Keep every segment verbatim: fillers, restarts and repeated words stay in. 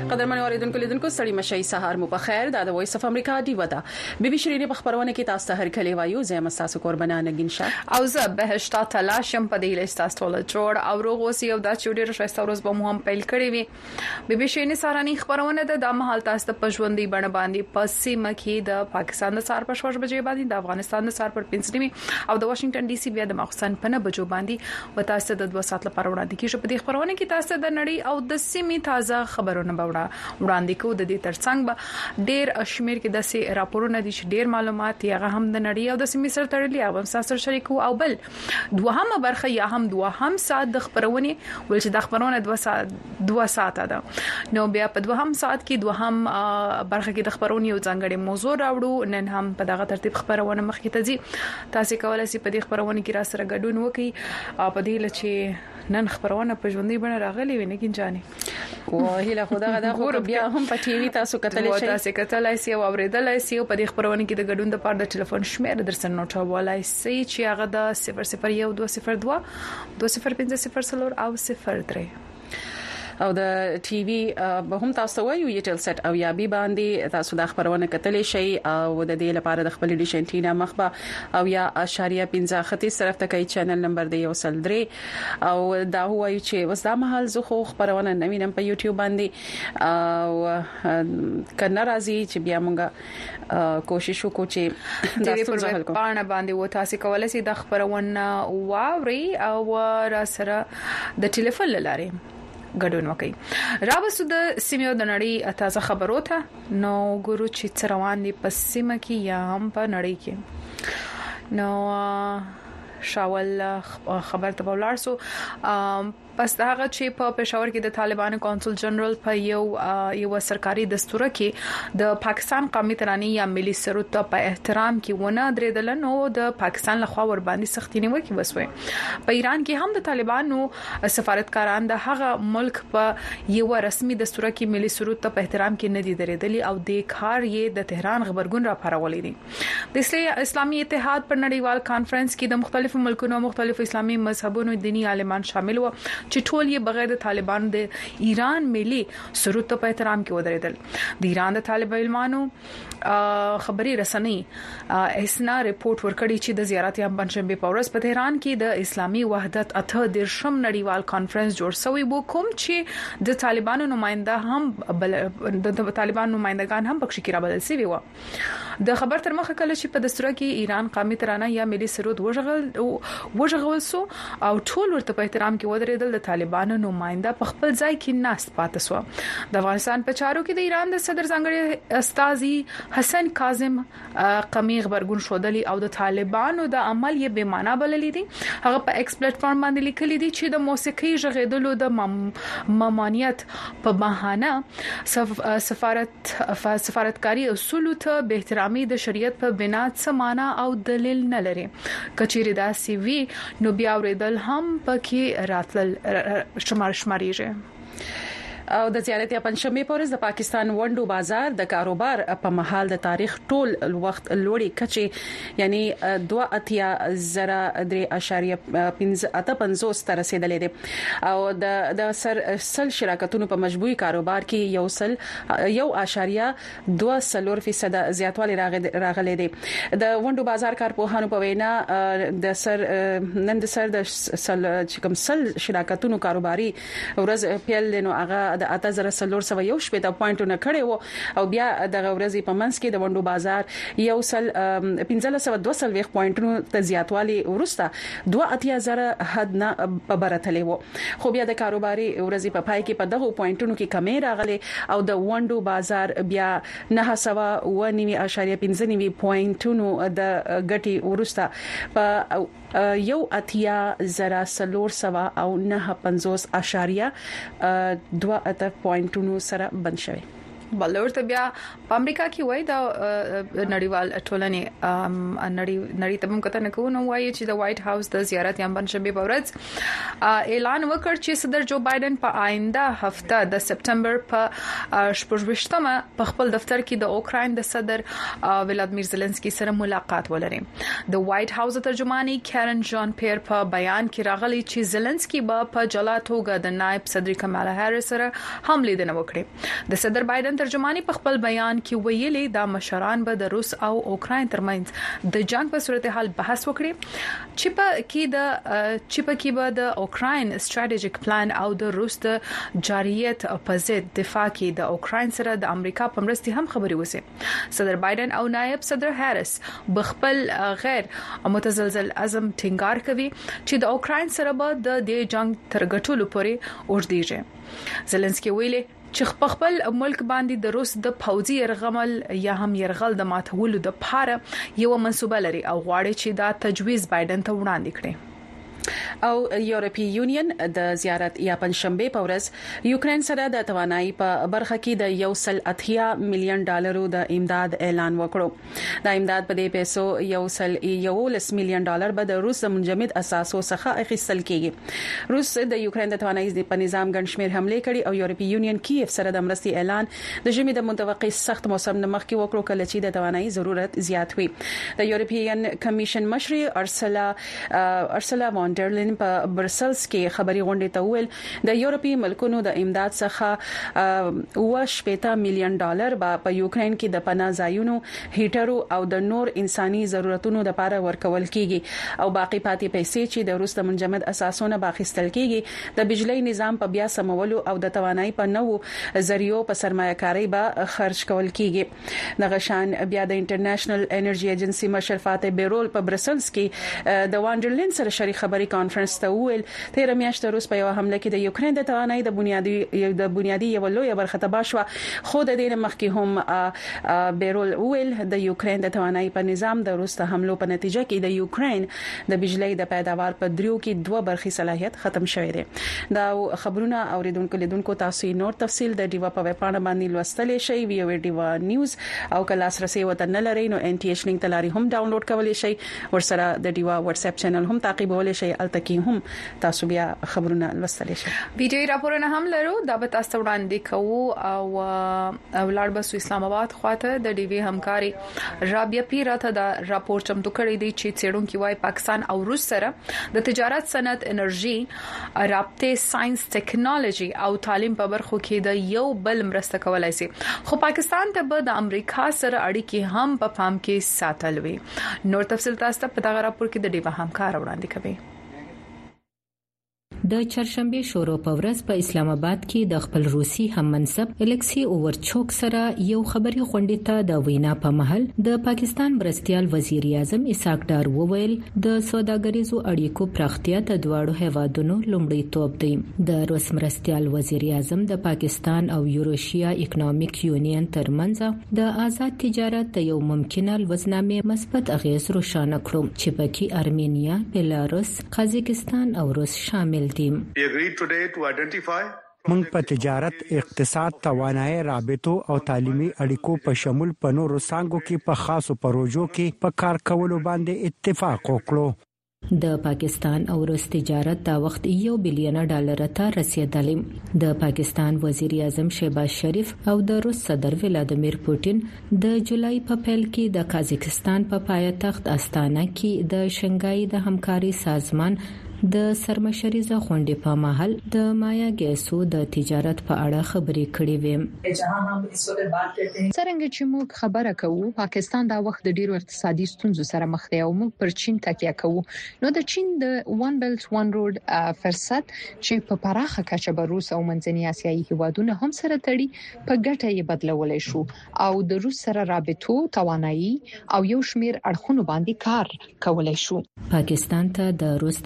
قدرمن اوریدونکو لیدونکو ستړي مشي سهار مو په خیر دا د وایس اف امریکا دی ودا بي بي شيرين په خبرونه کې تاسو ته هر کلی وایو زم تاسو قربانه نگین شه او زه بهشتا تلاشم په دې لیست تاسو له جوړ او روغوسی او دا چوډیر شایسته ورځ به مو هم پیل کړی وي بي بي شيرين سهارني خبرونه د د محل تاسو ته پښوندي بڼ باندې پسې مخې د پاکستان د سار په شوش بجې باندې د افغانستان د سار پر پنځنی او د واشنگټن ډي سي بیا د مخصن په نه بجو باندې و تاسو د دوه ساعت لپاره وړاندې کیږي په دې خبرونه کې تاسو د نړۍ او د سیمې تازه خبرونه به وړاندې کوو د دې ترڅنګ به ډېر اشمیر کې د سي راپورونه دي چې ډېر معلومات یې هم د نړۍ او د سیمې سره تړلي او سره شریکو او بل دوهمه برخه یا هم دوهم ساعت د خبرونه ول چې د خبرونه دوه ساعت دوه ساعت ده نو بیا په دوهم ساعت کې دوهم برخه کې د خبرونه یو ځانګړي موضوع راوړو نن هم په دغه ترتیب خبرونه مخکې ته ځي تاسو کولای شئ په دې خبرونه کې را سره ګډون وکړئ په دې لچې نن خبرونه په ژوندۍ بڼه راغلي وي نه کینجاني وهله خدای غدا خو بیا هم په ټي وي تاسو کتلای شئ تاسو کتلای شئ او اوریدلای شئ په دې خبرونه کې د ګډون لپاره د ټلیفون شمیر درسن نوټ ولای شئ چې هغه د صفر صفر یو دوه صفر دوه دوه صفر پنځه صفر څلور او صفر درې او د ټي وي به هم تاسو وایو یټل سټ او یا بي باندې تاسو د خبرونه کتلی شي او د دې لپاره د خپل ډیش انټینا مخبه او یا اشاریه پنځه ختیځ طرف ته کوي چینل نمبر دی یو سل درې او دا وایو چې وسدا محل زه خو خبرونه نوینم په یوټیوب باندې او کنه راځي چې بیا مونږه کوشش وکړو چې د دې پر پاڼه باندې و تاسو کولای شئ د خبرونه واوري او را سره د ټلیفون لاره ګډون وکړي راوسو د سیمه د نړۍ تازه خبرو ته نو ګورو چې څروان دي په سیمه کې یا هم په نړۍ کې نو شاول خبر ته ولارسو پس دا هغه چې په پېښور کې د طالبانو کونسل جنرال په یو یو سرکاري دستور کې د پاکستان قومي ترانې یا ملي سرود په احترام کې ونه درېدل نو د پاکستان لخوا ور باندې سختي نیوکه وسوي په ایران کې هم د طالبانو سفارتکاران د هغه ملک په یو رسمي دستور کې ملي سرود په احترام کې نه دي درېدلي او د کار یې د تهران خبرګون را پارولې دي د اسلامي اتحاد پر نړیوال کانفرنس کې د مختلفو ملکونو مختلفو اسلامي مذهبونو دینی عالمان شامل و چې ټول یې بغیر د طالبانو د ایران ملي سرود په احترام کې ودرېدل د ایران د طالبانو خبري رسنۍ اسنا ریپورت ورکړی چې د زیارت یا پنځمبه په ورځ په تهران کې د اسلامي وحدت اته د شم نړیوال کانفرنس جوړ شوی وو کوم چې د طالبانو نماینده هم بل د طالبانو نمائندگان هم پکښ کې را بدل شوی وو د خبر تر مخه کله چې په دستور کې ایران قومي ترانه یا ملي سرود وژغل وژغول سو او ټول ورته په احترام کې ودرېدل د طالبانو نماینده په خپل ځای کې ناست پاتې سو د افغانستان په چارو کې د ایران د صدر ځانګړي استاذي حسن کاظم قمی خبرګون شودلی او د طالبانو د عمل یې بې معنا بللی دي هغه په ایکس پلیټ فارم باندې لیکلي دي چې د موسیقي ژغېدلو د ممانعت په بهانه سفارت سفارتکاری اصول ته به احترامي د شریعت په بنا څه معنا او دلیل نه لري کچېری دا سی وی نو بیا ورېدل هم پکې راتل شمار شماريږي او د زیارت یا پنځمه پورز د پاکستان وندو بازار د کاروبار په محل د تاریخ ټول وخت لوړی کچې یعنی دوه اتیا زره درې اشاریه پنځه اته پنځوس تر رسیدلې دي او د د سر سل شرکتونو په مجموعي کاروبار کې یو سل یو اشاریه دوه سلور فیصد زیاتوالی راغلي دي د وندو بازار کارپوهانو په وینا د سر نن د سر د سل چې کوم سل شرکتونو کاروباري ورځ پیل نو هغه د اته زره سلور سو یو شپږ پوینټونه کړي وو او بیا د ورځې په منځ کې د وندو بازار یو سل پنځه سو دوه سل ویخ پوینټونو ته زیاتوالی ورسته دوه اتیا زره حد نه برتلې وو خو بیا د کاروباري ورځې په پای کې په دغه پوینټونو کې کمی راغلي او د وندو بازار بیا نه سو و نیمه اشاریه پنځه نیمه پوینټونو د ګټي ورسته په یو اتیا زره سلور سو او نه پنځوس اشاریه دوه اته پوینټونو سره بند شوی بلورته بیا په امریکا کې وای دا نړیوال ټولنې نړۍ نړۍ ته هم کته نه کوو نو وایي چې د وایټ هاوس د زیارت یم پنځمه په ورځ اعلان وکړ چې صدر جو بایدن په آینده هفته د سپټمبر په شپږمه په خپل دفتر کې د اوکراین د صدر ولادمیر زيلنسکي سره ملاقات ولري. د وایټ هاوس ترجماني کارن جان پیر په بیان کې راغلي چې زيلنسکي به په جلا توګه د نائب صدر کمالا هریس سره هم لیدنه وکړي. د صدر بایدن ترجماني په خپل بیان کې ویلي دا مشران به د روس او اوکراین ترمنځ د جنگ په صورتحال بحث وکړي چې په کې د چې په کې به د اوکراین ستراتیژیک پلان او د روس د جاريت په ضد دفاع کې د اوکراین سره د امریکا په مرستې هم خبري وسی. صدر بایدن او نائب صدر هریس بخپل غیر متزلزل عزم ټینګار کوي چې د اوکراین سره به د دې جنگ تر ګټلو پورې اوږديږي. زيلنسکي ویلي چې په خپل ملک باندې د روس د پوځي يرغمل یا هم يرغل د ماتولو د پاره یو منسوبه لري او غواړي چې دا تجویز بایدن ته وړاندې کړي. او یورپی یونین د زیارت یا پنځشنبه په ورځ یوکرين سره د توانایي په برخه کې د یو سل اتیا میلیون ډالرو د امداد اعلان وکړو. د امداد په دې پیسو یو سل یو لس میلیون ډالر به د روس منجمد اساسو څخه اخیستل کیږي. روس د یوکرين د توانایي په نظام ګڼشمیر حمله کړي او یورپی یونین کیف سره د مرستې اعلان د ژمي د متوقع سخت موسم نه مخکې وکړو کله چې د توانایي ضرورت زیات وي. د یورپین کمیشن مشر ارسلا ارسلا وان ډرلین په برسلز کې خبري غونډه ته ویل د یورپی ملکونو د امداد څخه وشپېته میلیون ډالر په یوکرين کې د پناه ځایونو هیټرو او د نور انساني ضرورتونو لپاره ورکول کیږي او باقی پاتې پیسې چې د روس د منجمد اساسونو باخستل کیږي د بجلی نظام په بیا سمولو او د توانایي په نوو ذریعو په سرمایه‌کاري به خرج کول کیږي. د غشان بیا د انټرنیشنل انرژي ایجنسی مشر فاتح بیرول په برسلز کې د وانډرلین سره شریک خبري کانفرنس ته ویل تیر میاشت روس په یو حمله کې د یوکرين د توانایي د بنیادی د بنیادی یو لوی برخه تباه شو. خو د دې مخکې هم بیرول ویل د یوکرين د توانایي په نظام د روس د حملو په نتیجه کې د یوکرين د بجلی د پیداوار په دریو کې دوه برخې صلاحیت ختم شوې ده. دا خبرونه اوریدونکو لیدونکو تاسو نور تفصیل د ډیوا په ویب پاڼه باندې لوستلی شئ وی او ډیوا نیوز او کلاس رسي وته نه لري نو ان ټي ایچ لینک تلاري هم ډاونلوډ کولی شئ. ورسره د ډیوا واتس اپ چینل هم تعقیبولی شئ التکی هم تاسو بیا خبرونه لوستلی شئ. ویډیو راپورونه هم لرو دا به تاسو وړاندې کوو او ولړ بس اسلام آباد خواته د ډیوی همکاري رابعه پیراته دا راپور چمتو کړی دی چې څېړونکو وايي پاکستان او روس سره د تجارت صنعت انرژي رابطه ساينس ټیکنالوژي او تعلیم په برخو کې د یو بل مرسته کولای شي خو پاکستان ته به د امریکا سره اړیکې هم په پام کې ساتل وي. نور تفصیل تاسو په دغه راپور کې د ډیوا همکار وړاندې کوي. د چهارشنبه شورو په ورځ په اسلام آباد کې د خپل روسي هم منصب الکسي اوورچوک سره یو خبري غونډه ته د وینا په محل د پاکستان مرستيال وزیر اعظم اسحاق ډار وویل د سوداګریزو اړیکو پراختیا د دواړو هیوادونو لومړی توپ دی. د روس مرستيال وزیر اعظم د پاکستان او یوروشیا اکونومیک یونین ترمنځ د آزاد تجارت د یو ممکنه لوزنامې مثبت اغیز روښانه کړو چې پکې ارمینیا، بیلاروس، قزاقستان او روس شامل دي. موږ په تجارت، اقتصاد، توانایي، رابطو او تعلیمي اړیکو په شمول په نورو څانګو کې په خاصو پروژو کې په کار کولو باندې اتفاق وکړو. د پاکستان او روس تجارت دا وخت یو بلین ډالر ته رسیدلی. د پاکستان وزیر اعظم شهباز شریف او د روس صدر ولادیمیر پوتین د جولای په پیل کې د قزاقستان په پایتخت استانا کې د شنګای د همکاري سازمان د سرمشریزه غونډې په محل د مایا ګیسو د تجارت په اړه خبرې کړې وې. څنګه چې موږ خبره کوو پاکستان دا وخت د ډیرو اقتصادي ستونزو سره مخ دی او موږ پر چین تکیه کوو. نو د چین د وان بیلټ وان روډ فرصت چې په پراخه کچه به روس او منځنی اسیایي هیوادونه هم سره تړي په ګټه یې بدلولای شو او د روس سره رابطو، توانایي او یو شمیر اړخونو باندې کار کولای شو. پاکستان ته د روس د مرستې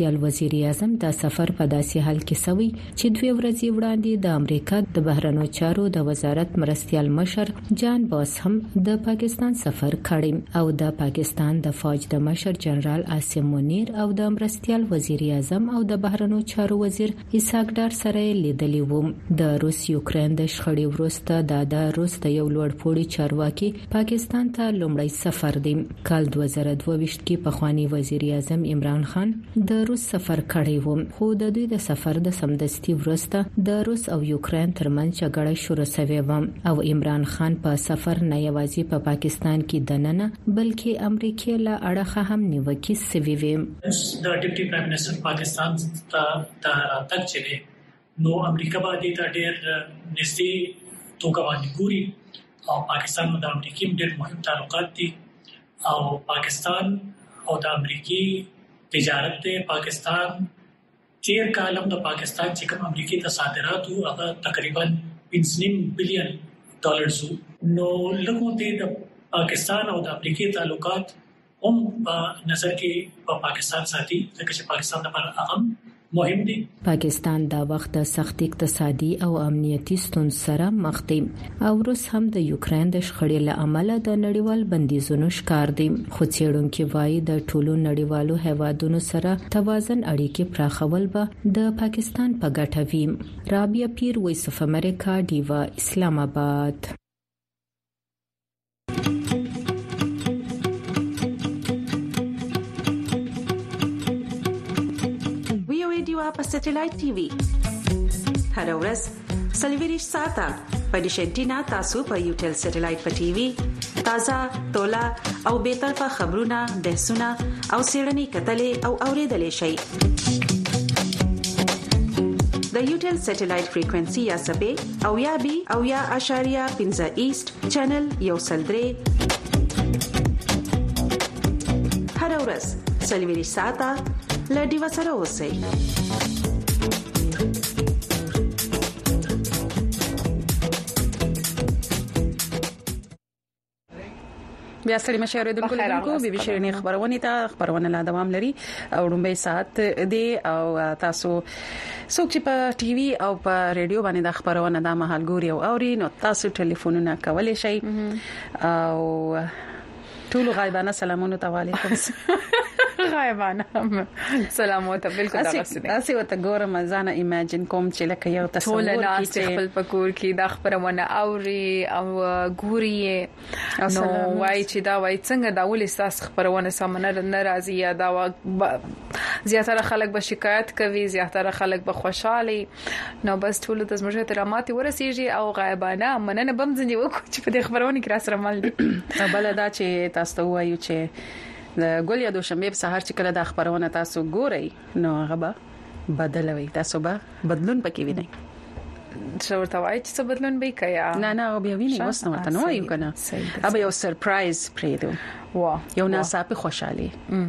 مرستيال وزیر اعظم دا سفر په داسې حال کې سوي چې دوی ورځې وړاندې د امریکا د بهرنیو چارو د وزارت مرستيال مشر جان باس هم د پاکستان سفر کړی او د پاکستان د فوج د مشر جنرال عاصم منیر او د مرستيال وزیر اعظم او د بهرنیو چارو وزیر اسحاق ډار سره لیدلی و. د روس یوکرين د شخړې وروسته د روس د یو لوړپوړي چارواکي پاکستان ته لومړی سفر دی. کال دوه زره دوه ویشت کې پخوانی وزیر اعظم عمران خان د روس سفر کړی و، خو د دوی د سفر د سمدستي وروسته د روس او یوکرين ترمنځ جګړه شروع شوه و او عمران خان په سفر نه یوازې په پا پاکستان کې دننه بلکې امریکا له اړخه هم نیوکه سوي وي. د ډیپټي پرایم منسٹر پاکستان ته د راتګ چره نو امریکا باندې د ډېر نږدې توګه باندې ګوري او پاکستان او د امریکا ډېر مهم تعلقات دي او پاکستان او د امریکای تجارت ته پاکستان تیر کالم د پاکستان چې کوم امریکای ته صادرات او هغه تقریبا پنځه بلین ډالر سو نو لکه د پاکستان او د امریکای تعلقات هم په نظر کې په پاکستان ساتي ځکه چې پاکستان لپاره اهم مهم دي. پاکستان دا وخت د سخت اقتصادي او امنیتي ستونزو سره مخ دی او روس هم د یوکرين د شخړې له امله د نړیوال بندیزونو ښکار دی، خو څېړونکو وايي د ټولو نړیوالو هیوادونو سره توازن اړیکې پراخول به د پاکستان په ګټه وي. رابعه پیر، وایس اف امریکا، ډیوا، اسلام آباد. په سټلایټ ټي وي هر ورځ سلویریش ساته په ډیشنټینا تاسو په یوټل سټلایټ په ټي وي تازه تولا او به طرفه خبرونه بحثونه او سیړنی کتلې او اوریدلې شي. د یوټل سټلایټ فریکوئنسي یا سبې او یا بي او یا اشاریه پنځه ایست چینل یو سلدري هر ورځ سلویریش ساته لډي وسره اوسئ. بیا سړي مشاورې د کولیدونکو بي بي شيرینی خبرونه ته خبرونه لا دوام لري او لومبي ساعت دی او تاسو څوک چې په ټي وي او په رادیو باندې د خبرونه د مهال ګوري او اوري نو تاسو ټلیفونونه کولای شئ او ټول غایبانه سلامونه تعالیکم غایبانه سلامات بالکل دا غسه اسی وته ګورم ځانه ایمیجن کوم چې لکه یو تصور کې چې خپل پکور کې د خبرونه اوري او ګوري نو وای چې دا وای څنګه دا ول احساس خبرونه سامنے ناراضي یا دا زیاتره خلک به شکایت کوي، زیاتره خلک به خوشاله نو بس ټول د زموږ احترامات ورسیږي او غایبانه مننه بم ځنی وکړو چې په دې خبرونه کې را سره مل دي. بل دا چې تاسو وایو چې د ګولیا دوشنبه په سهار چې کله د خبرونه تاسو ګورئ نو هغه به بدلوي، تاسو به بدلون پکې وینئ. څو ورته وایي چې بدلون به کیا نه نه بیا ویني وس نو ورته نو یو کنه ابا یو سرپرایز پریدو وا یو ناڅاپي خوشحالي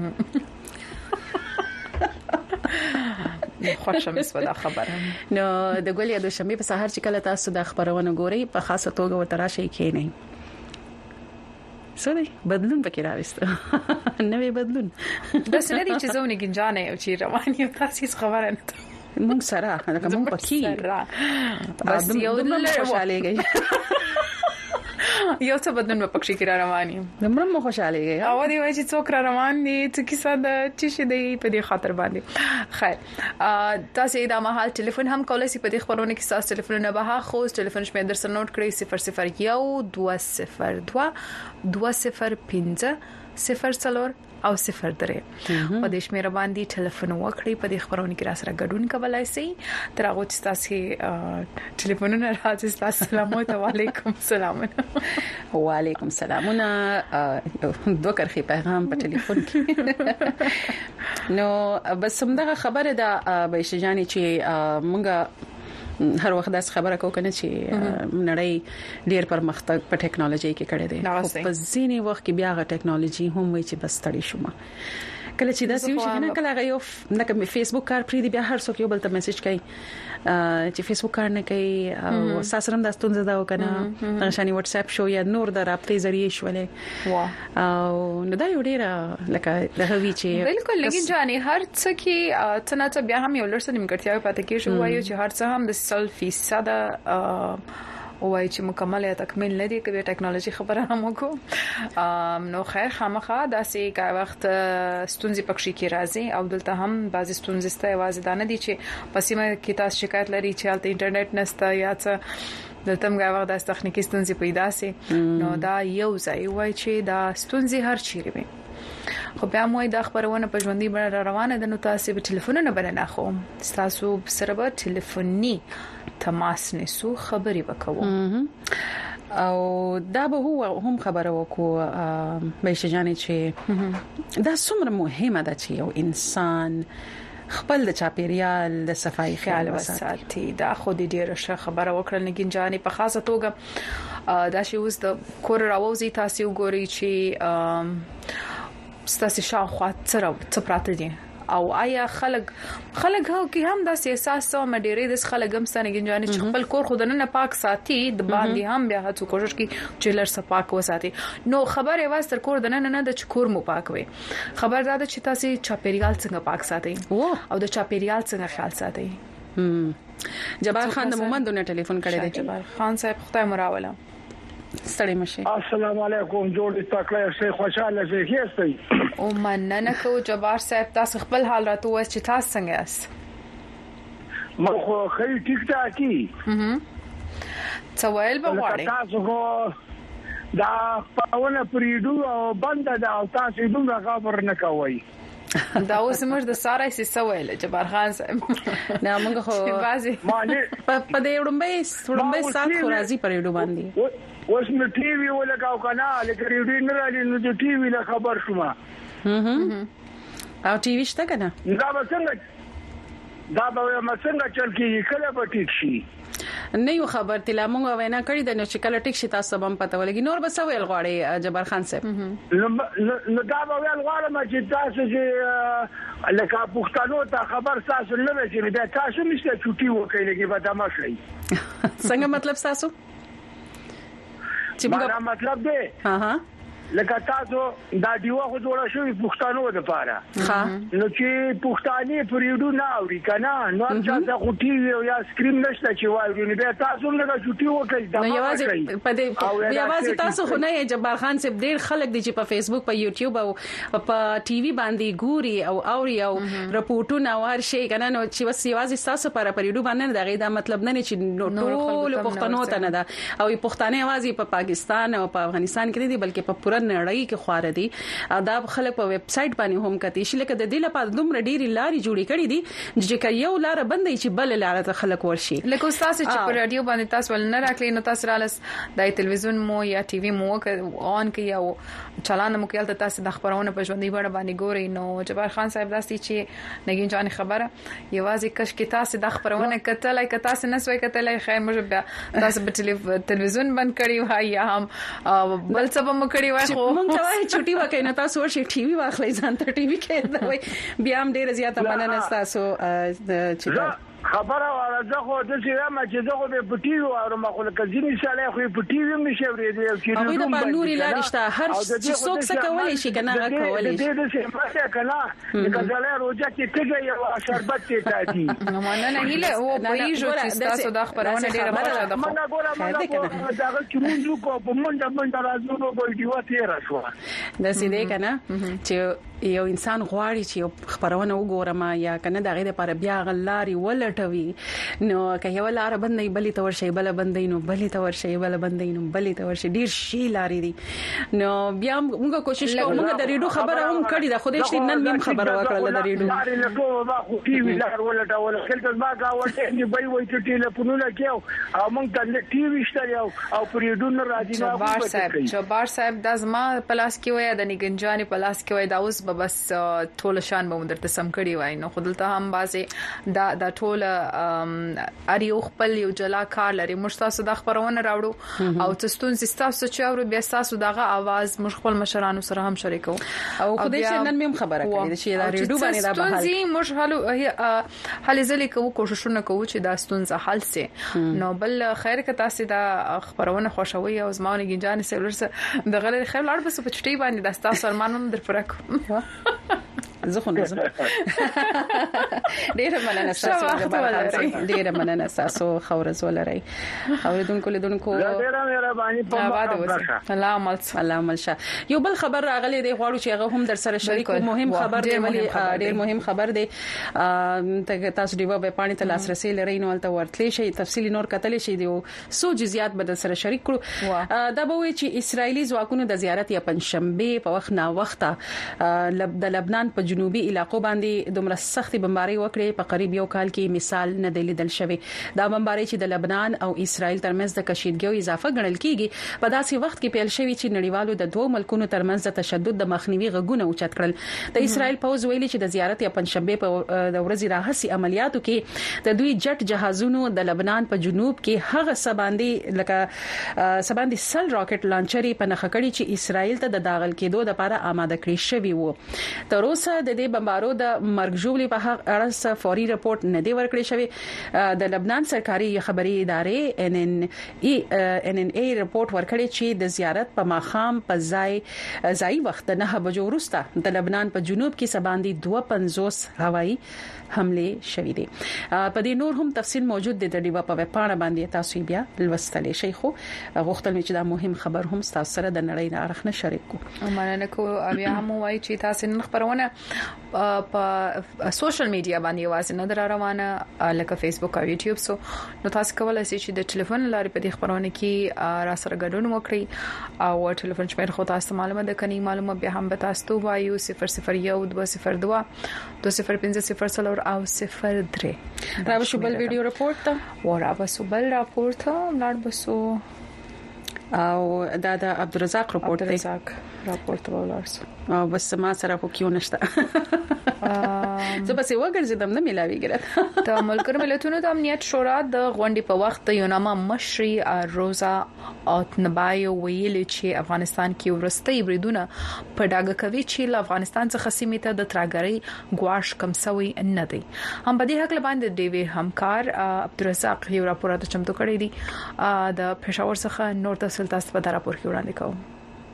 خوشم اسودا خبره نو د ګولیا دوشنبه په سهار چې کله تاسو د خبرونه ګورئ په خاصه توګه ورته راشي کې نه سوري بدلون پکې راوست نوې بدلون د سندې چې زونه گنجانه او چې رواني تاسو خبره نه مونږ سره لکه مونږ پکې بس یو د خوشاله گئی یو څه بدلون په پکې کې را رواني زموږ مو خوشاله گئی او دی وای چې څوک را روان دي چې کیسه د چې دی په دې خاطر باندې خیر تاسو دا مهال ټلیفون هم کولای شئ په دې خبرونه کې تاسو ټلیفون نه به خو ټلیفون شمه درسره نوٹ کړئ صفر صفر یو دوه صفر دوه دوه صفر پنځه صفر څلور او صفر درې په دې شمیر باندې ټلیفون وکړئ په دې خبرونه کې را سره ګډون کولای شئ تر هغه چې تاسو ټلیفونونه راځي تاسو سلام علیکم سلام وعلیکم سلامونه دوه کرخي پیغام په ټلیفون کې نو بس همدغه خبره ده به شجاني چې مونږه هر وخت داس خبره کو کنه چې نړۍ ډیر پرمختګ په ټیکنالوژي کې کړی دی په ځینی وخت کې بیا غا ټیکنالوژي هم وي چې بس تړي شوم کله چې دا سوي نه کله غيو نه کوم فیسبوک کار پری دی بیا هر څوک یو بل ته میسج کوي چې فیسبوک کار نه کوي او ساسرم د ستونزه دا وکنه نشانی واتس اپ شو یا نور د رابطې ذریعہ شولې وا او نو دا یو ډیره لکه د هوی چې بالکل لګی جاني هر څه کې څنګه بیا هم یو لړ سره نیمګړتیا پاتې کیږي وایو چې هر څه هم د سل فیصد وای چې مکمل یا تکمیل نه دي کبه ټیکنالوژي خبره هم وکړو نو خیر خامخا داسې کا وخت ستونزې پکشي کې راځي او دلته هم بعضی ستونزې ستې आवाज دانه دي چې پسیمه کې تاسو شکایت لري چې الته انټرنیټ نشته یا څه دلته موږ وخت د تخنیکی ستونزې پیدا سي نو دا یو ځای وای چې دا ستونزې هر چیرې وي خو بیا موږ د خبرونه په ژوندۍ بڼه روانه ده نو تاسو به ټلیفون نه بننه خو تاسو سره به ټلیفوني تماس نسو خبري وکړو او دا به هو هم خبره وکړو به شجانه چې دا څومره مهمه ده چې یو انسان خپل د چاپیریال د صفای خیال وساتي دا خو دې ډیره ښه خبره وکړل نګین جاني په خاصه توګه دا شی اوس د کور راوځي تاسو وګورئ چې ستاسو شاوخوا څه څه پراته دي او آیا خلک خلک هو کې هم د سیاست او مډيري د خلک هم ستنګ جاني چې خپل کور خودنه نه پاک ساتي د باندې هم بیا هڅه کوشش کوي چې لر صفاک وساتي نو خبره واس تر کور دنه نه د کور مو پاک وي خبر زده چې تاسو چاپیریال څنګه پاک ساتي او د چاپیریال څنګه خیال ساتي جبار خان د مومندونه ټلیفون کړی دی جبار خان صاحب خدای مراوله ستړي مشه السلام علیکم جوړ تکلیف سه خوشاله زه هیڅ او مننه کو جبار صاحب تاسو خپل حال راته وایي چې تاسو څنګه یاست ما خو خې ټیک ټاک کی هم څوایل به وړي تاسو خو دا پاونه پریډو او بند دا تاسو دومره خبر نه کوي دا اوس موږ د سارای سي سویل جبار خان صاحب نه موږ خو بازي په دې وړمبې وړمبې سات خو راځي پریډو باندې اوس نو ټي وی ولګاو کنه لکه ریډیو نه راځي نو د ټي وی له خبر شوم او ټي وی شته کنه دا به څنګه دا به څنګه چل کیږي کله به ټیک شي نه یو خبر تل موږ وینا کړی د نو چې کله ټیک شي تاسو هم پته ولګي نور به سویل غواړي جبار خان صاحب نو دا به ویل غواړم چې تاسو چې لکه پښتنو ته خبر تاسو نه وځي دا تاسو نشته چټي وکړي لګي به تماشای څنګه مطلب تاسو چې موږ مطلب دی ها ها لکه تاسو دا دیوه خو جوړه شوی پښتنو د پاره نو چې پښتاني پریډو نه اوري کنه نو چې خو ټي وی یا سکرین نشته چې وایي نو بیا تاسو نه چټي وکړئ دا یوازې په دې یوازې تاسو خو نه جبار خان صاحب ډیر خلک دي چې په فیسبوک په یوټیوب او په ټي وی باندې ګوري او اوري او رپورټونه ور شي کنه نو چې وس یوازې تاسو پر پریډو باندې دا غي دا مطلب نه چې ټول پښتنو ته نه ده او پښتانه یوازې په پاکستان او په افغانستان کې دي بلکې په پوره نړۍ کې خوار دي دا خلک په ویب سټ باندې هم کتي چې لکه د دې لپاره دومره ډېری لارې جوړې کړې دي چې یو لار بندې چې بل لار ته خلک ورشي لکه تاسو چې په رادیو باندې تاسو ول نه راکلي نو تاسو رالس د ټلویزیون مو یا ټي وي مو اون کې یو چلان مو کې تاسو د خبرونه په ژوندۍ بڼه باندې ګورئ نو جبار خان صاحب داسي چې نګین جان خبره یوازې کش کې تاسو د خبرونه کتلای ک تاسو نسوي کتلای خیر مې بیا تاسو په ټلویزیون باندې کړی وای یا هم بل څه به مو کړی وای خو مونږ ته وای چټي وکړي نه تاسو ورشي ټي وي واخلې ځان ته ټي وي کې دا وای بیا هم ډیر زیاته مننه تاسو چې خبره ورته خو د چې ما چې زه په ټي وي او ما خو لکه ځینې ساله خو په ټي وي مې شوړې دي چې نو په نوري لارښت هر څه څوک څه کولای شي کنه کولای شي د دې څه ما کنه د کزاله روزه کې تګي یو شربت ته تاتي نه نه هیله او پېژو چې تاسو د خبرونه ډیره ماته ده ما ګوره ما ګوره دا چې موږ کو په منډه منډه راځو نو په دیو ته راشو د سیدې کنه چې یو انسان غواړي چې یو خبرونه وګورم یا کنه د غیر لپاره بیا غلاري ولټوي نو که یو لار بندې بلې تور شي بل بندې نو بلې تور شي بل بندې نو بلې تور شي ډیر شي لاري دي نو بیا موږ کوشش کوو موږ د ریډو خبره هم کړې ده خو دې چې نن مم خبره وکړه د ریډو لاري له کومه ما خو ټي وی لار ولټول کله ما کا ورته دې بای وای چې ټلیفونونه کېو او موږ ته ټي وی شته او او ریډو نه راځي نو جبار صاحب جبار صاحب د زما پلاس کې وای د نګنجاني پلاس کې وای دا اوس به بس ټول شان به درته سم کړی وای نو خودلته هم بازي دا دا ټول اړیو خپل یو جلا کار لري مشتاسو د خبرونه راوړو او تستون سیستاسو چې اور بیا تاسو دغه आवाज مخ خپل مشرانو سره هم شریکو او خدای چې نن مم خبره کړې چې دا ریډیو باندې دا بحال زی مش حلو حل زلي کوو کوششونه کوو چې دا ستونزه حل سي نو بل خیر که تاسو دا خبرونه خوشوي او زمونه ګنجان سره د غلې خیر لړ بس په چټي باندې د تاسو سلمانم در پرک زه خو نه زم ډیر مننه تاسو ډیر مننه تاسو خورز ولري اوریدونکو لیدونکو ډیر مهرباني په ما سلام سلام شه یو بل خبر راغلی دی غواړو چې هغه هم در سره شریک مهم خبر دی ولی ډیر مهم خبر دی تاسو دیو په پانی ته لاسرسي لري نو تل ورتلی شي تفصیلی نور کتل شي دی سو جزئیات به در سره شریک کړو دا به وي چې اسرایلی ځواکونو د زیارت یا پنځشنبه په وخت نا وخته د لبنان په جنوبي علاقو باندې دومره سختي بمباري وکړي په قریب یو کال کې مثال نه دی لیدل شوی دا بمباري چې د لبنان او اسرائیل ترمنځ د کشیدګۍ اضافه ګڼل کیږي په داسې وخت کې پیل شوی چې نړیوالو د دوه ملکونو ترمنځ د تشدد د مخنیوي غږونه اوچت کړل د اسرائیل پوز ویلي چې د زیارت یا پنځشنبه په د ورځې راهسي عملیاتو کې د دوی جټ جهازونو د لبنان په جنوب کې هغه سباندي لکه سباندي سل راکټ لانچري په نخ کړي چې اسرائیل ته د داخل کېدو لپاره آماده کړی شوی وو تر اوسه د دې بمبارو د مرګ ژوبلي په اړه فوري رپورت نه دی ورکړی شوی د لبنان سرکاري خبري ادارې ان ان ای ان ان ای رپورت ورکړی چې د زیارت په ماخام په ځای ځای وخت نه بجو وروسته د لبنان په جنوب کې سباندي دوه پنځوس هوایي حمله شوې دي په دې نور هم تفصیل موجود دی د ډیوا په وپاڼه باندې تاسو بیا لوستلی شئ خو غوښتل مې چې دا مهم خبر هم تاسو سره د نړۍ نه اړخ نه شریک کو مننه کو بیا هم وایي چې تاسو نن خبرونه په سوشل میډیا باندې واسه نه در روانه لکه فیسبوک او یوټیوب سو نو تاسو کولای شئ چې د ټلیفون لارې په دې خبرونه کې را سره ګډون وکړئ او ټلیفون شمیر خو تاسو معلومه ده کني معلومه بیا هم به تاسو وایو صفر صفر یو دوه صفر دوه دوه صفر پنځه صفر څلور او صفر درې را به بل ویډیو رپورت ته و را به بل راپورت لاړ بسو او دا د عبدالرزاق رپورت دی عبدالرزاق راپورت ولرس او بس ما سره خو کیو نشته زه بس وګرځیدم نه ملاویږي د ملګرو ملتونو د امنیت شورا د غونډې په وخت د یوناما مشري روزا اوتنبایو ویلي چې افغانستان کې ورستۍ بریدونه په ډاګه کوي چې له افغانستان څخه سیمې ته د تراګري غواش کم سوي نه دی هم په دې حق باندې دیوی همکار عبدالرزاق یو راپور ته چمتو کړی دی د پېښور څخه نور تفصیل تاسو په راپور کې وړاندې کوم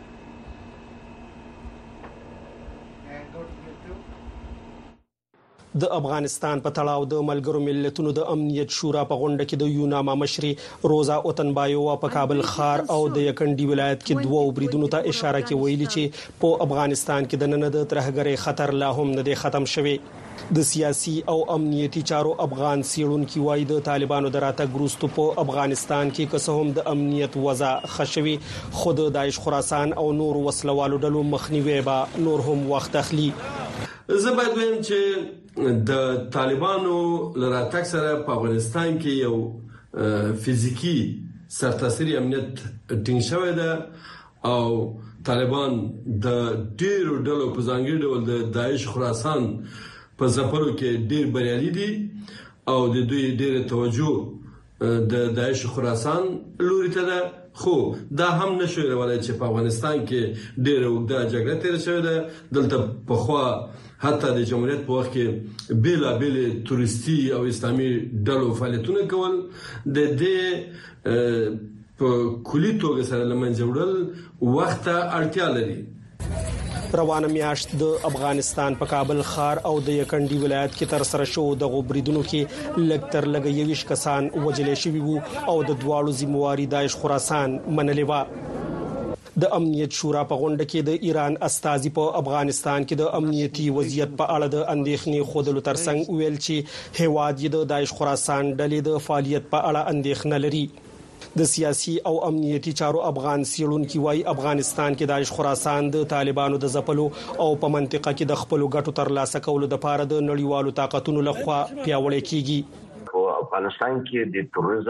د افغانستان په تړاو د ملګرو ملتونو د امنیت شورا په غونډه کې د یوناما مشري روزا اوتنبایو په کابل ښار او د یکنډي ولایت کې دوه بریدونو ته اشاره کوي ویلي چې په افغانستان کې د نن د ترهګرۍ خطر لا هم نه دی ختم شوی د سیاسي او امنیتي چارو افغان سیړونکو وایي د طالبانو دراتګ وروسته په افغانستان کې قسم د امنیت وضع خښوي خود داعش خراسان او نور وسلوالو ډلو مخنیوي به نور هم وخت اخلي زه باید وایم چې د طالبانو لراتک سره په افغانستان کې یو فزیکی سرتاسري امنیت ټینګ شوی ده او طالبان د ډیرو ډلو په ځانګړي ډول د داعش خراسان په ځپلو کې ډیر بریالي دي او د دوی ډیره توجه د داعش خراسان لوري ته ده خو دا هم نشوي ولای چې په افغانستان کې ډیره وګړه جګړه تیر شوې ده دلته په خوا حتی د جمهوریت په وخت کې بیلا بیل تورستی او اسلامي ډلو فعالیتونه کول د دې په کلی توګه سره لمنځه وړل وخت اړتیا لري روانه میاشت د افغانستان په کابل ښار او د یکنډي ولایت کې تر سره شو د غوبریدونو کې لکتر لګ یوش کسان وجلې شوی وو او د دواړو ذمہواری داعش خراسان منلې و د امنیت شورا په غونډه کې د ایران استازي په افغانستان کې د امنیتي وضعیت په اړه د اندېښنې خودلو ترڅنګ ویل چې هیواد یې د داعش خراسان ډلې د فعالیت په اړه اندېښنه لري د سیاسي او امنیتي چارو افغان سیړونکو وایي افغانستان کې داعش خراسان د طالبانو د ځپلو او په منطقه کې د خپل ګټو ترلاسه کولو لپاره د نړیوالو طاقتونو لخوا پیاوړی کیږي په افغانستان کې د تروریزم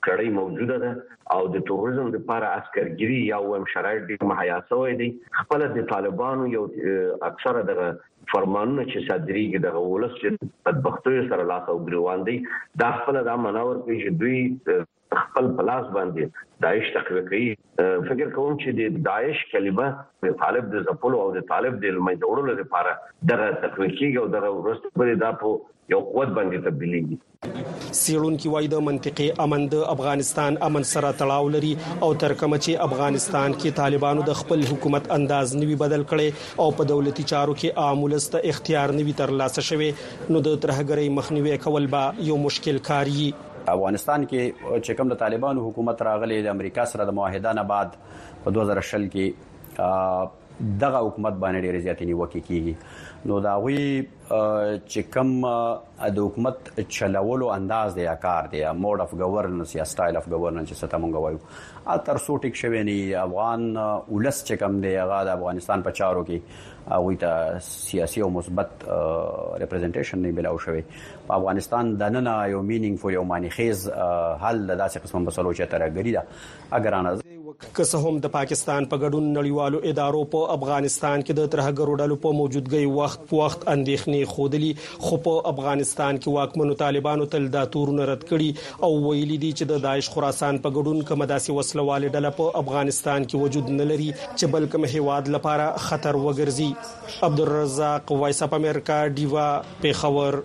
کړی موجوده ده او د توریزم لپاره عسکرګری یا هم شرایط د مهیا شوی دي. خپل د طالبانو یو اکثره د فرمانونه چې صدريږي د ولس چې بدبختۍ سره لاس او ګریوان دي دا خپل د مناور کې چې دوی خپل پلاس باندې داعش تقویه کوي. فکر کوم چې د داعش کلمه د طالب د زپلو او د طالب د مېدوړلو لپاره دغه تقویه کیږي او دغه ورسته په دا په یو قوت باندې تبدیلېږي. سیرون کی وای د منطقي امن د افغانستان امن سره تړاو لري او تر کومه چې افغانستان کې طالبانو د خپل حکومت انداز نوي بدل کړي او په دولتي چارو کې عامولست اختیار نوي تر لاسه شوي نو د ترهګرۍ مخنیوي کول به یو مشکل کاری. افغانستان کې چې کوم د طالبانو حکومت راغلی د امریکا سره د معاهده نه بعد په دوه زره شل کې دغه حکومت باندې ډېر زیاتې نیوکې کیږي نو دا وی چې کوم د حکومت چلولو انداز دی کار دی موډ اف گورننس یا سټایل اف گورننس چې څه مونږ وایو اتر سوټیک شوی نه افغان ولس چې کوم دی هغه د افغانستان په چارو کې او ته سیاسي او مثبت ریپرزنټیشن نه بلاو شوی. په افغانستان د نن یو مینینګفول یو معنی خیز حل د داسې قسم مسلو چې ترګری ده اگر انا که څه هم د پاکستان په ګډون نړیوالو ادارو په افغانستان کې د ترهګرو ډلو په موجودګۍ وخت په وخت اندېښنې خودلی خو په افغانستان کې واکمنو طالبانو تل دا تورونه رد کړي او ویلي دي چې د داعش خراسان په ګډون کوم داسې وسلواله ډله په افغانستان کې وجود نه لري چې بلکې هیواد لپاره خطر وګرځي. عبدالرزاق وایس اپ امریکا دیوا پیښور.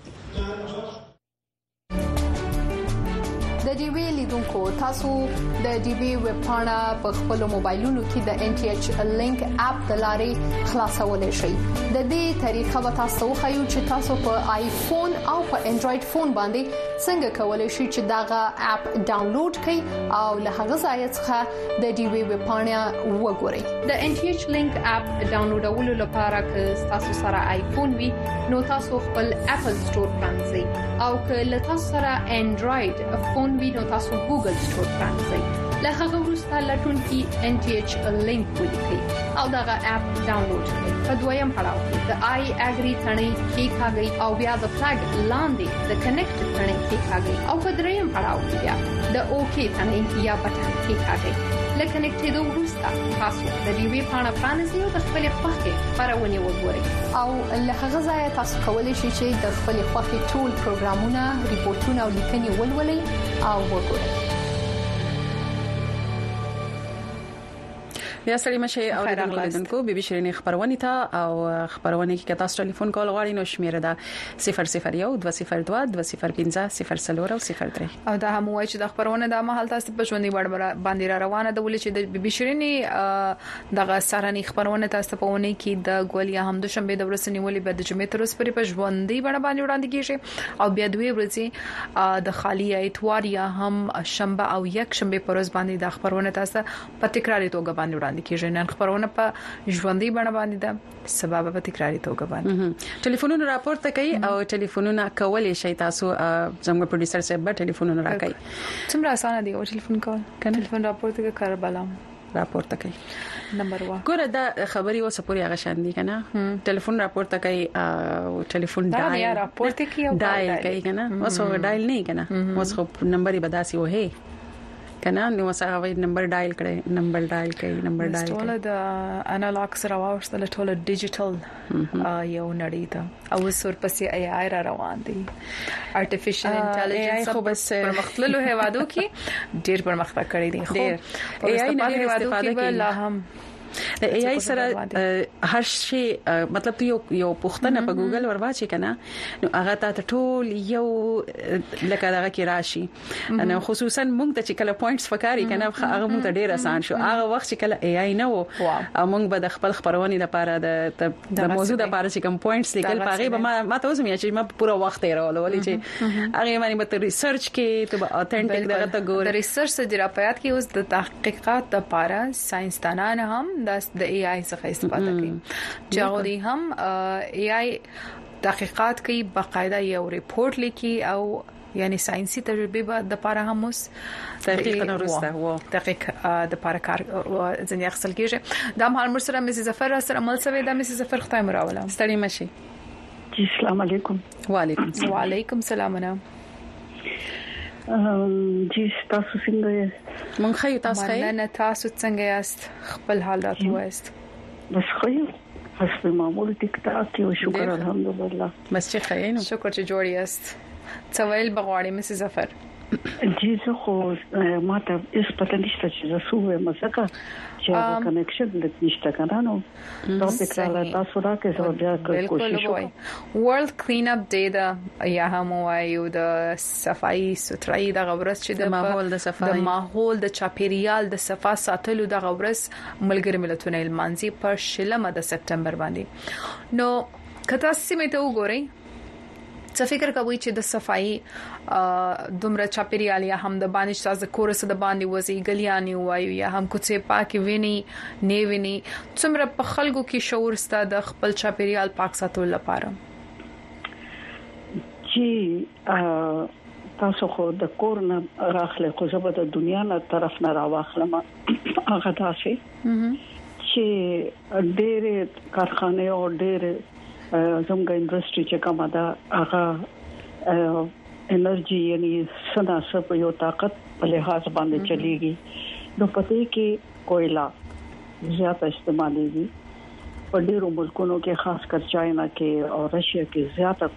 د ډي وی لیدونکو تاسو د ډي وی ویب پاڼه په خپل موبایلونو کې د ان ټي ایچ لینک اپ د لارې خلاصولای شئ. د دې طریقه به تاسو خو چې تاسو په آیفون او په انډراید فون باندې څنګه کولای شئ چې داغه اپ ډاونلوډ کړئ او له هغه ځای څخه د ډي وی ویب پاڼه وګورئ. د ان ټي ایچ لینک اپ ډاونلوډولو لپاره که تاسو سره آیفون وي نو تاسو خپل اپل سٹور پرانځئ او که له تاسو سره انډراید فون وي نو تاسو ګوګل سٹور پرانځئ. له هغه وروسته لټون کې ان ټي ایچ لینک ولیکئ او دغه اپ ډاونلوډ کړئ. په دویم پړاو کې د آی اګری ثنې کې کاږئ او بیا د فلګ لاندې د کنیکټ ثنې کې کاږئ او په دریم پړاو کې بیا د اوکی ثنې یا بټن کې کاږئ. لکه کنیکټېدو وروسته تاسو د ډي وی پاڼه پرانیزئ او د خپل خوښې خبرونه وګورئ او له هغه ځای تاسو کولی شئ چې د خپل خوښې ټول پروګرامونه ریپورتونه او لیکنې ولولئ او وګورئ. بیا سړی مشه او د غلطونکو بي بي شيرين خبرونه ته او خبرونه کې تاسو ټلیفون کول غواړئ نو شمیره ده صفر صفر یو دوه صفر دوه دوه صفر پنځه صفر صفر او صفر درې او دا هم وایي چې د خبرونه د مهال تاسو په ژوندۍ وړ باندې را روانه ده ولې چې د بي بي شيرين دغه سارني خبرونه تاسو په ونه کې د ګولیا هم د شنبه د ورځې نیولې به د جمعې تر اوسه پورې په ژوندۍ وړ باندې وړاندې کیږي او بیا دوی ورځې د خالی اتوار یا هم شنبه او یک شنبه پر ورځ باندې د خبرونه تاسو په تکراري توګه باندې وړاندې کیږي. نن خبرونه په ژوندۍ بڼه باندې ده سبب په تکراري توګه باندې ټلیفونونه راپورته کوي او ټلیفونونه کولای شي تاسو زموږ پروډوسر صاحب به ټلیفونونه راکړي. څومره اسانه دی او ټلیفون کول کنه ټلیفون راپورته کوي کاربلام راپورته کوي نمبر واحد ګوره دا خبري اوسه پوری هغه شان دي کنه ټلیفون راپورته کوي او ټلیفون ډایل راپورته کوي او ډایل کوي کنه اوس ډایل نه کنه اوس خو نمبر بداسي وه کنه نو وسه نمبر ډایل کړي نمبر ډایل کړي نمبر ډایل ټول د انالاګ سره واوښتل ټول ډیجیټل یو نړۍ ته او سور پسې ای آی را روان دي ارتفیشل انټيليجنس خو بس پر مختلفو هوادو کې ډیر پرمختګ کړی دی خو ای آی نه استفاده کوي لا هم د ای آی سره هر شي مطلب ته یو یو پښتنه په ګوګل ورواچي کنه نو هغه ته ټول یو لکه دغه کې راشي انا خصوصا موږ ته چې کله پوینټس فکرې کنه هغه موږ ته ډیر آسان شو هغه وخت چې کله ای آی نه وو موږ به د خپل خبرونه لپاره د د موضوع لپاره چې کوم پوینټس لیکل پاره به ما ته اوس مې چې ما پوره وخت یې راول ولې چې هغه باندې به ریسرچ کې ته اتنټیک دغه ته ګور د ریسرچ د راپیات کې اوس د تحقیقات لپاره ساينسدانان هم د ای آی څخه استفاده کوي چې هغه هم ای آی تحقیقات کوي باقاعده یو ریپورت لیکي او یعنی ساينسي تجربه به د لپاره هم اوس تحقیق نه ورسته وو تحقیق د لپاره کار ځنې اخصل کیږي دا مهال مرسره مس ظفر سره عمل سوي دا مس ظفر ختم راوله ستړي مشي السلام علیکم وعلیکم وعلیکم السلام. جی تاسو څنګه یاست؟ مونږ خو تاسو ښه نه تاسو څنګه یاست؟ خپل حالات وایست. بس خو حسب معمول ټیک ټاک یو شکر الحمدلله. بس چې ښه نو شکر چې جوړ یاست. څویل بغواړي مس ظفر. جی زه خو ماته اس پته نشته چې زه سوې مسکه چې کنیکشن د نشته کنه نو ټاپک را تاسو را کې زه بیا کوشش کوم. ورلد کلین اپ ډے دا یا هم وایو د صفائی سترای د غورس چې د ماحول د صفائی د ماحول د چاپیریال د صفا ساتلو د غورس ملګری ملتونه المانزي پر شلمه د سپتمبر باندې نو کته سیمه ته وګورئ څه فکر کوي چې د صفائی دومره چاپیریال یا هم د باندې تاسو کورس د باندې وزي غلیانی وایو یا هم کوڅه پاکي ویني نه ویني څومره په خلکو کې شعور ستاسو د خپل چاپیریال پاک ساتلو لپاره چې تاسو خو د کور نه راخله خو زبر د دنیا نه طرف نه راوخلم هغه تاسو چې ډېر کارخانه او ډېر زموږ انډستری چې کومه ده هغه انرژي یعنی سنا سب یو طاقت په لحاظ باندې چلیږي نو پته کې کوئلا زیات استعمالېږي په ډیرو ملکونو کې خاص کر چاینا کې او رشیا کې زیاته